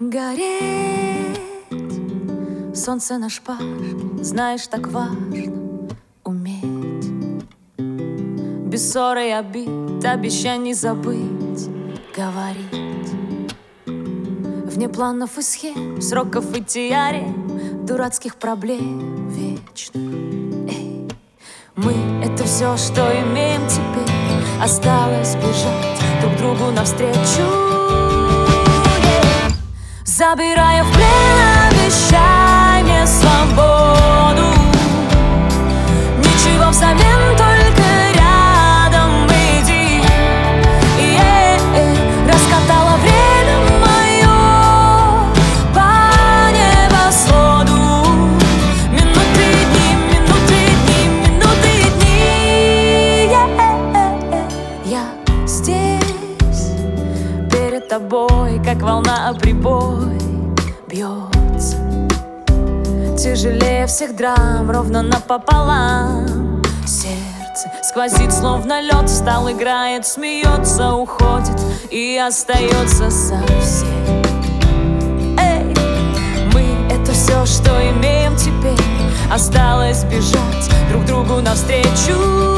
Гореть, солнце наш пар, знаешь, так важно уметь. Без ссоры и обид, обещаний забыть, говорить. Вне планов и схем, сроков и теорем, дурацких проблем вечно. Эй, мы — это все, что имеем теперь. Осталось бежать друг другу навстречу. Забирая в плен, обещай мне свободу. Ничего взамен, только рядом иди. Раскатала время мое по небосводу. Минуты, дни, минуты, дни, минуты, дни. Я здесь перед тобой, как волна о прибой бьется. Тяжелее всех драм, ровно напополам. Сердце сквозит, словно лед, встал, играет, смеется, уходит и остается совсем. Эй, мы — это все, что имеем теперь. Осталось бежать друг другу навстречу.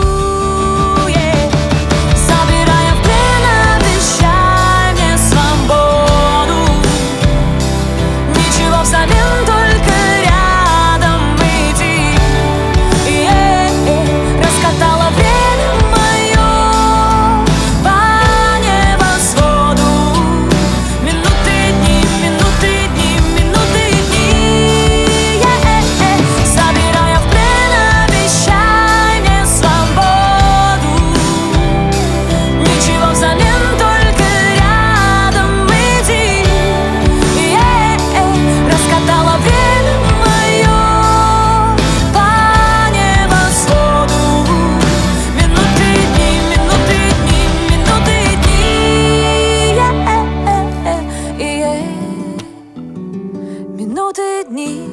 Минуты, дни,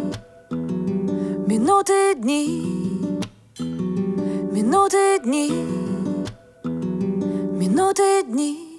минуты, дни, минуты, дни, минуты, дни.